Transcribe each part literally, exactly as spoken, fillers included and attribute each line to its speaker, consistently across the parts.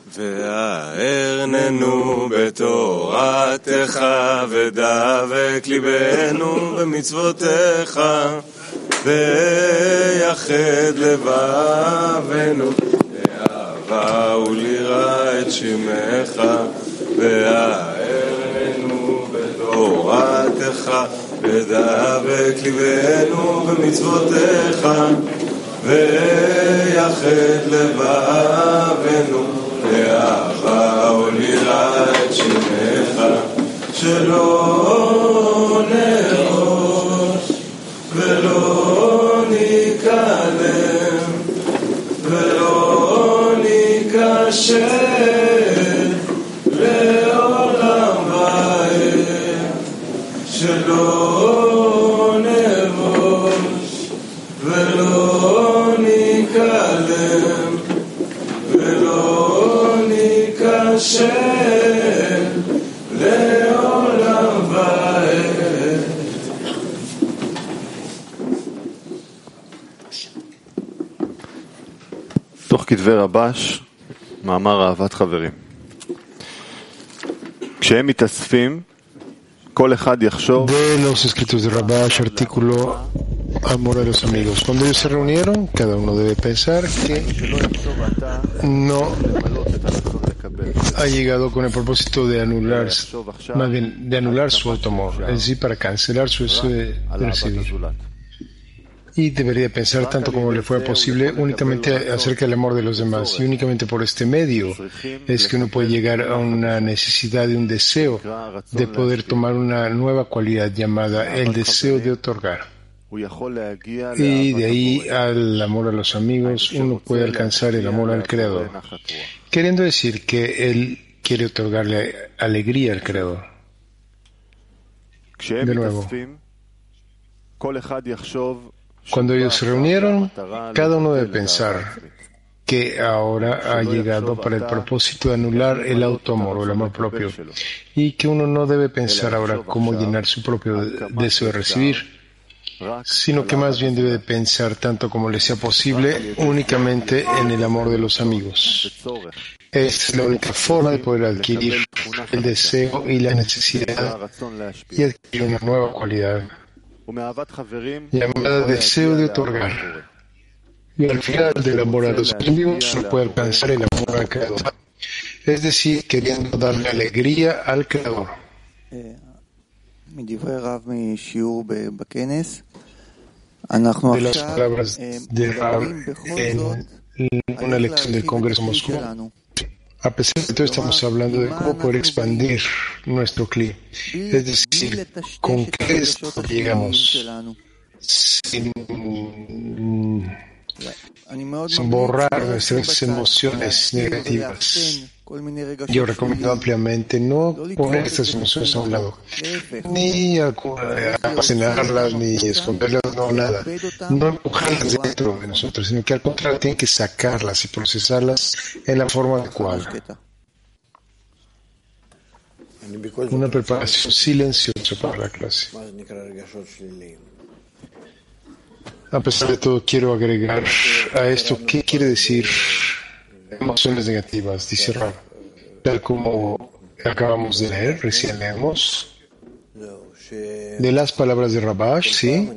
Speaker 1: והארננו בתורתך ודבק ליבנו במצוותיך ויחד לבבנו לאהבה וליראה את שמך והארננו בתורתך ודבק ליבנו במצוותיך ויחד לבבנו לאהבה וליראה את שמך שלא נרוץ ולא נקדם ולא נקשר לעולם ועד שלא נרוץ ולא נקדם ולא נקשר לעולם ועד.
Speaker 2: תוך כתבי רבש, מאמר אהבת חברים. כשהם מתאספים, כל אחד יחשוב.
Speaker 3: De los escritos de Rabash, artículo Amor a los amigos. Cuando ellos se reunieron, cada uno debe pensar que no ha llegado con el propósito de anular, más bien, de anular su automor, es decir, para cancelar su deseo de, de recibir. Y debería pensar tanto como le fuera posible únicamente acerca del amor de los demás. Y únicamente por este medio es que uno puede llegar a una necesidad de un deseo de poder tomar una nueva cualidad llamada el deseo de otorgar. Y de ahí al amor a los amigos uno puede alcanzar el amor al Creador. Queriendo decir que Él quiere otorgarle alegría al Creador. De nuevo. Cuando ellos se reunieron, cada uno debe pensar que ahora ha llegado para el propósito de anular el autoamor o el amor propio y que uno no debe pensar ahora cómo llenar su propio deseo de recibir, sino que más bien debe pensar tanto como le sea posible únicamente en el amor de los amigos. Es la única forma de poder adquirir el deseo y la necesidad y adquirir una nueva cualidad llamada deseo de otorgar. Y al final del amor a los amigos uno puede alcanzar el amor al Creador, es decir, queriendo darle alegría al Creador. De las palabras de Rav en una lección del Congreso Moscú, a pesar de todo estamos hablando de cómo poder expandir nuestro cli, es decir, con qué esto llegamos sin, sin borrar nuestras emociones negativas. Yo recomiendo ampliamente no poner estas emociones a un lado, ni almacenarlas, ni esconderlas, no, nada. No empujarlas dentro de nosotros, sino que al contrario tienen que sacarlas y procesarlas en la forma adecuada. Una preparación silenciosa para la clase. A pesar de todo, quiero agregar a esto, ¿qué quiere decir emociones negativas? Dice Rav, tal como acabamos de leer, recién leemos, de las palabras de Rabash, ¿sí?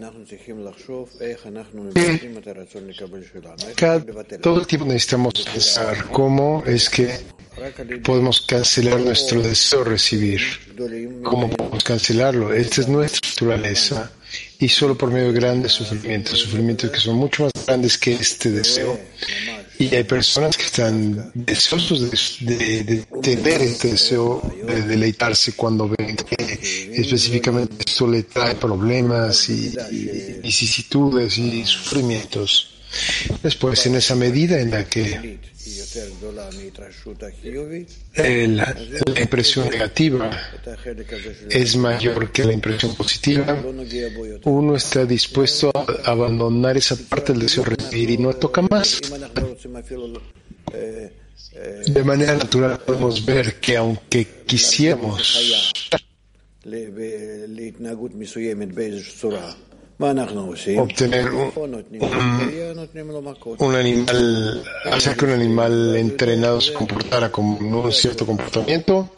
Speaker 3: Cada, todo el tiempo necesitamos pensar cómo es que podemos cancelar nuestro deseo de recibir. ¿Cómo podemos cancelarlo? Esta es nuestra naturaleza. Y solo por medio de grandes sufrimientos, sufrimientos que son mucho más grandes que este deseo. Y hay personas que están deseosos de, de, de tener este deseo, de deleitarse cuando ven que específicamente esto le trae problemas y, y vicisitudes y sufrimientos. Después, en esa medida en la que el, la impresión negativa es mayor que la impresión positiva, uno está dispuesto a abandonar esa parte del deseo de recibir y no toca más. De manera natural podemos ver que aunque quisiéramos obtener un, un, un animal, hacer que un animal entrenado se comportara con un cierto comportamiento,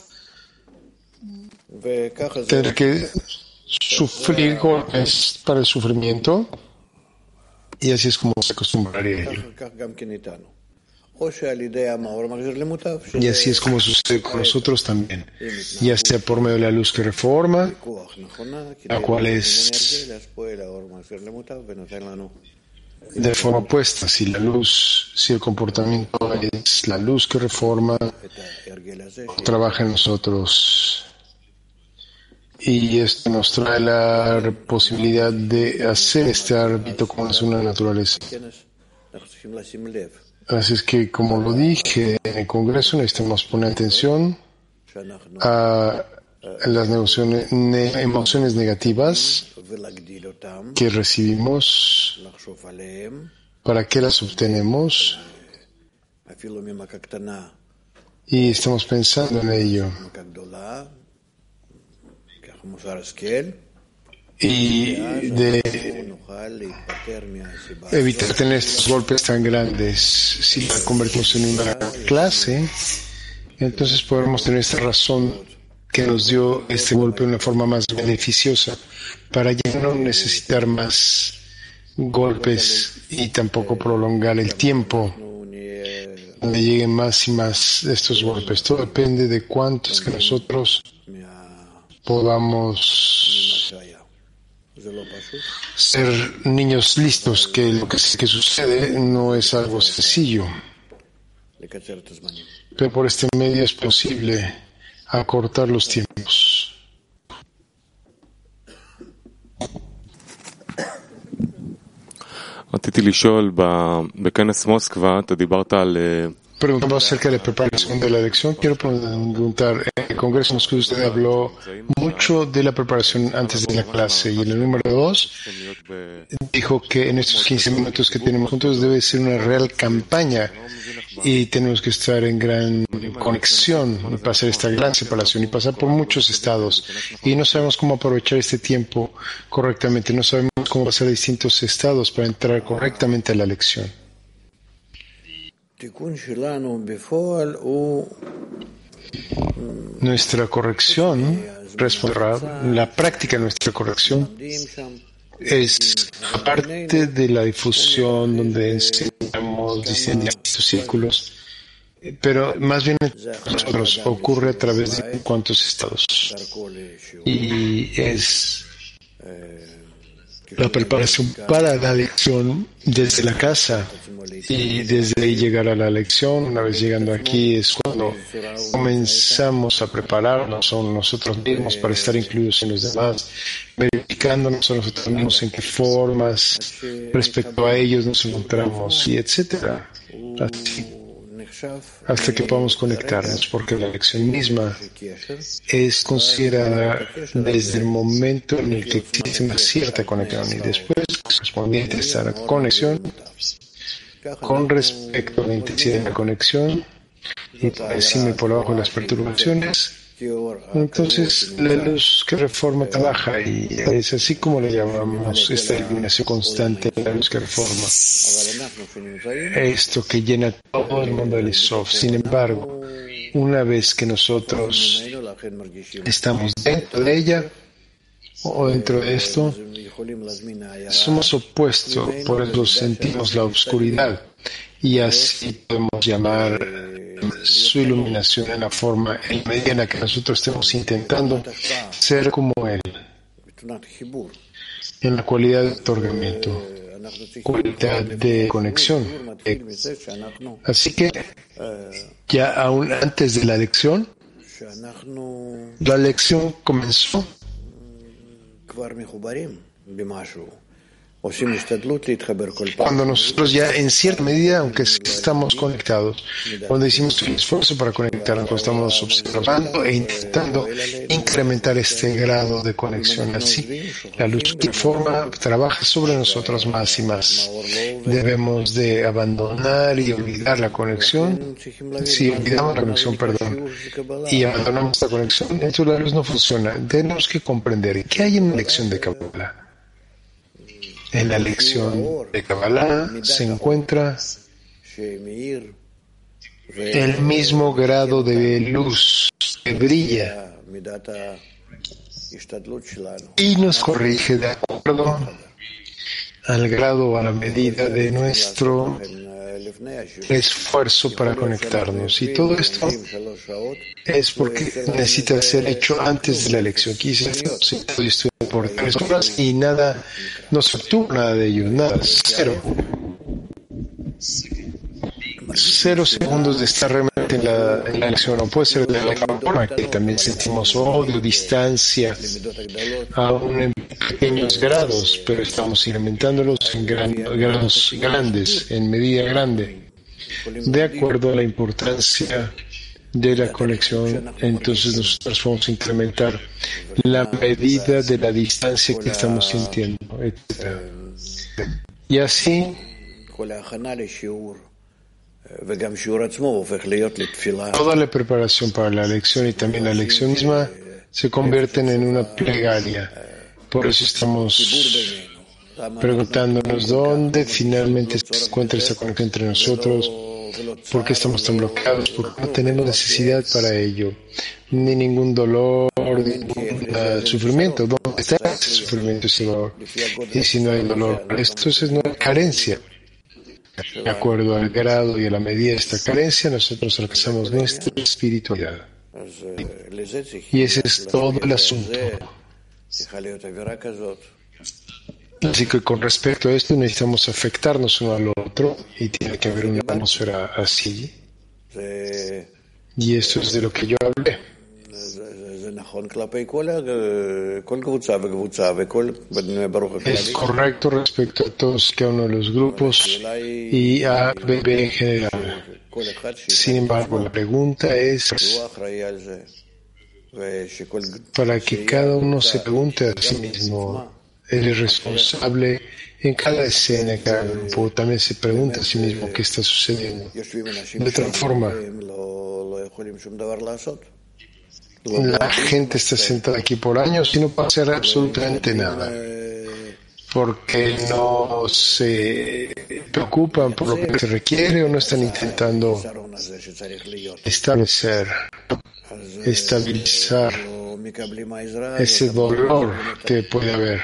Speaker 3: tener que sufrir golpes para el sufrimiento, y así es como se acostumbraría a ello. Y así es como sucede con nosotros también, ya sea por medio de la luz que reforma, la cual es de forma opuesta. Si la luz, si el comportamiento es la luz que reforma, trabaja en nosotros. Y esto nos trae la posibilidad de hacer este hábito como es una naturaleza. Así es que, como lo dije en el Congreso, necesitamos poner atención a las emociones, ne, emociones negativas que recibimos, para qué las obtenemos, y estamos pensando en ello. Y de evitar tener estos golpes tan grandes. Si la convertimos en una clase, entonces podremos tener esta razón que nos dio este golpe de una forma más beneficiosa, para ya no necesitar más golpes y tampoco prolongar el tiempo donde lleguen más y más de estos golpes. Todo depende de cuánto es que nosotros podamos ser niños listos, que lo que, que sucede no es algo sencillo, pero por este medio es posible acortar los tiempos.
Speaker 4: רציתי לשאול, בכנס מוסקבה אתה דיברת על
Speaker 3: Preguntamos acerca de la preparación de la elección. Quiero preguntar, en el Congreso Moscú usted habló mucho de la preparación antes de la clase, y en el número dos dijo que en estos quince minutos que tenemos juntos debe ser una real campaña y tenemos que estar en gran conexión y pasar esta gran separación y pasar por muchos estados, y no sabemos cómo aprovechar este tiempo correctamente, no sabemos cómo pasar a distintos estados para entrar correctamente a la elección. Nuestra corrección, responderá, la práctica de nuestra corrección es, aparte de la difusión donde enseñamos distintos círculos, pero más bien nosotros ocurre a través de cuántos estados, y es la preparación para la lección desde la casa, y desde ahí llegar a la lección. Una vez llegando aquí es cuando comenzamos a prepararnos a nosotros mismos para estar incluidos en los demás, verificándonos a nosotros mismos en qué formas respecto a ellos nos encontramos, y etcétera, así hasta que podamos conectarnos, porque la lección misma es considerada desde el momento en el que existe una cierta conexión, y después correspondiente a esta conexión con respecto a la intensidad de la conexión y por encima y por abajo de las perturbaciones, entonces la luz que reforma trabaja, y es así como le llamamos esta iluminación constante, la luz que reforma, esto que llena todo el mundo del Sof. Sin embargo, una vez que nosotros estamos dentro de ella o dentro de esto, somos opuestos, por eso sentimos la oscuridad, y así podemos llamar su iluminación en la forma, en la medida en la que nosotros estemos intentando ser como Él, en la cualidad de otorgamiento, cualidad de conexión. Así que ya aún antes de la lección, la lección comenzó. Cuando nosotros ya en cierta medida, aunque estamos conectados, cuando hicimos un esfuerzo para conectarnos, estamos observando e intentando incrementar este grado de conexión. Así, la luz que forma trabaja sobre nosotros más y más. Debemos de abandonar y olvidar la conexión. Si olvidamos la conexión, perdón, y abandonamos la conexión, entonces la luz no funciona. Tenemos que comprender qué hay en una lección de Kabbalah. En la lección de Kabbalah se encuentra el mismo grado de luz que brilla y nos corrige de acuerdo al grado o a la medida de nuestro esfuerzo para conectarnos. Y todo esto es porque necesita ser hecho antes de la lección. Quise estudiar por tres horas y nada, no se obtuvo nada de ello, nada, cero. Cero segundos de estar realmente en la, en la lección. No puede ser de la forma que también sentimos odio, distancia, aún en pequeños grados, pero estamos incrementándolos en gran, grados grandes, en medida grande, de acuerdo a la importancia de la conexión. Entonces nosotros vamos a incrementar la medida de la distancia que estamos sintiendo, etcétera. Y así toda la preparación para la lección y también la lección misma se convierten en una plegaria. Por eso estamos preguntándonos dónde finalmente se encuentra esta conexión entre nosotros, por qué estamos tan bloqueados, porque no tenemos necesidad para ello, ni ningún dolor, ni ningún uh, sufrimiento. ¿Dónde está ese sufrimiento, ese dolor? Y si no hay dolor, entonces no hay carencia. De acuerdo al grado y a la medida de esta carencia, nosotros alcanzamos nuestra espiritualidad. Y ese es todo el asunto. Así que con respecto a esto necesitamos afectarnos uno al otro y tiene que haber una atmósfera así. Y esto es de lo que yo hablé. Es correcto respecto a todos cada uno de los grupos y a B B en general. Sin embargo, la pregunta es para que cada uno se pregunte a sí mismo. Él es responsable en cada escena, en cada grupo. También se pregunta a sí mismo qué está sucediendo. De otra forma, la gente está sentada aquí por años y no puede hacer absolutamente nada, porque no se preocupan por lo que se requiere o no están intentando establecer, estabilizar ese dolor que puede haber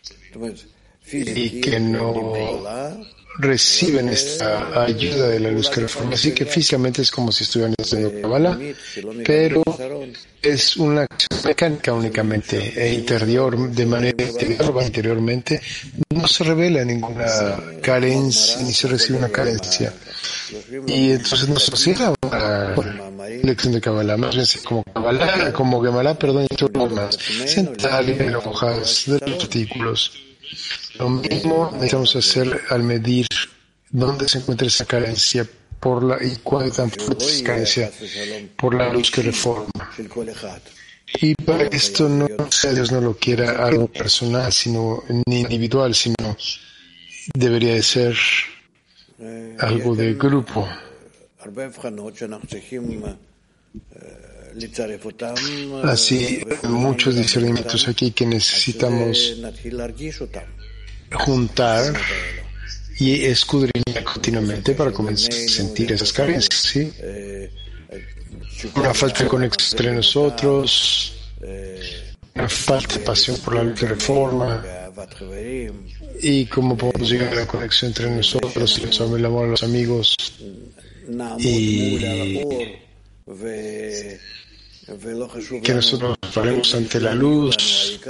Speaker 3: y que no reciben esta ayuda de la luz que reforma. Así que físicamente es como si estuvieran haciendo Kabbalah, pero es una acción mecánica únicamente e interior, de manera interior o interiormente, no se revela ninguna carencia ni se recibe una carencia. Y entonces no se considera una lección de Kabbalah, más bien como Kabbalah, como Gemara, perdón, y todo lo demás. Sentar en hojas de los artículos. Lo mismo necesitamos hacer al medir dónde se encuentra esa carencia por la, y cuál es tan fuerte esa carencia por la luz que reforma. Y para que esto no sea, Dios no lo quiera, algo personal, sino ni individual, sino debería de ser algo de grupo. Así, muchos discernimientos aquí que necesitamos juntar y escudriñar continuamente para comenzar a sentir esas carencias, ¿sí? Una falta de conexión entre nosotros, una falta de pasión por la luz de reforma, y cómo podemos llegar a la conexión entre nosotros y el amor a los amigos y que nosotros nos paremos ante la luz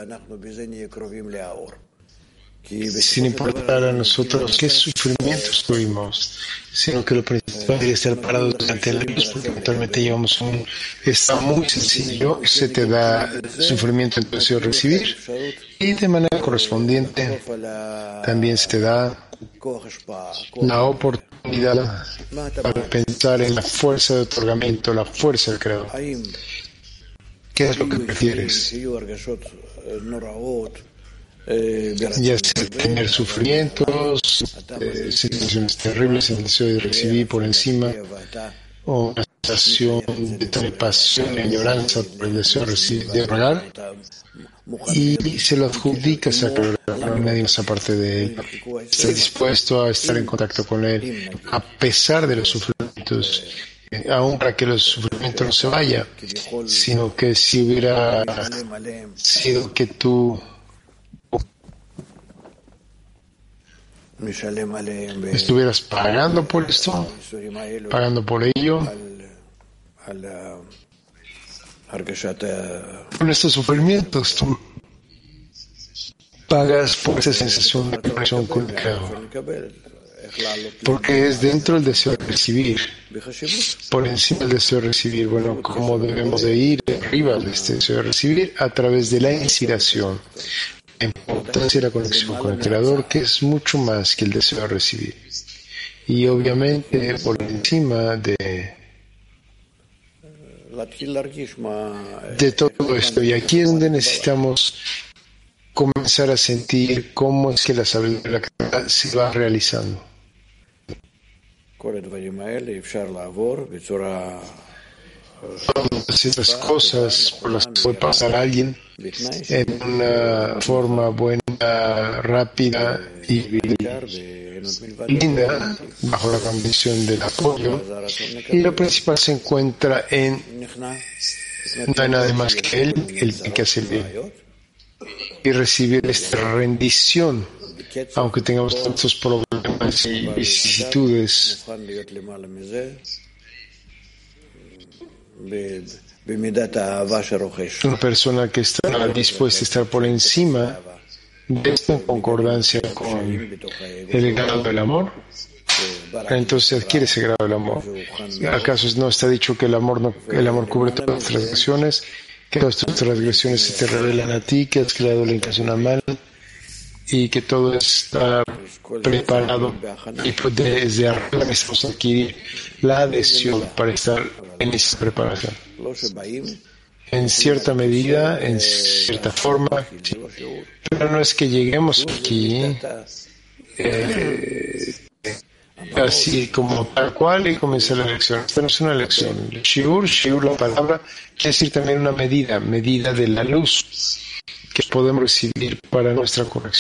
Speaker 3: sin importar a nosotros qué sufrimientos tuvimos, sino que lo principal es estar parados ante la luz, porque actualmente llevamos un estado muy sencillo, se te da sufrimiento en tu deseo de recibir y de manera correspondiente también se te da la oportunidad para pensar en la fuerza de otorgamiento, la fuerza del creador. ¿Qué es lo que prefieres? Ya sea tener sufrimientos, eh, situaciones terribles, el deseo de recibir por encima, o una sensación de tal pasión y añoranza por el deseo de recibir, de pagar, y se lo adjudicas a no nadie más aparte de él. Estás dispuesto a estar en contacto con él a pesar de los sufrimientos, aún para que los sufrimientos no se vayan, sino que si hubiera sido que tú estuvieras pagando por esto, pagando por ello, con estos sufrimientos tú pagas por esa sensación de conexión con el Creador, porque es dentro del deseo de recibir, por encima del deseo de recibir. Bueno, ¿cómo debemos de ir arriba de este deseo de recibir? A través de la inspiración, la importancia de la conexión con el Creador, que es mucho más que el deseo de recibir, y obviamente por encima de de todo esto. Y aquí es donde necesitamos comenzar a sentir cómo es que la sabiduría se va realizando. Todas estas cosas por las que puede pasar a alguien en una forma buena, rápida y linda, bajo la condición del apoyo, y lo principal se encuentra en no hay nada más que él, el que hace bien, y recibir esta rendición, aunque tengamos tantos problemas y vicisitudes. Una persona que está dispuesta a estar por encima de esta en concordancia con el grado del amor, entonces adquiere ese grado del amor. ¿Acaso no está dicho que el amor no, el amor cubre todas las transgresiones, que todas tus transgresiones se te revelan a ti, que has creado la intención mal y que todo está preparado, y pues desde arriba necesitamos adquirir la adhesión para estar en esa preparación? En cierta medida, en cierta forma, sí. Pero no es que lleguemos aquí eh, así como tal cual y comienza la lección. Esta no es una lección. Shiur, shiur, la palabra, quiere decir también una medida, medida de la luz que podemos recibir para nuestra corrección.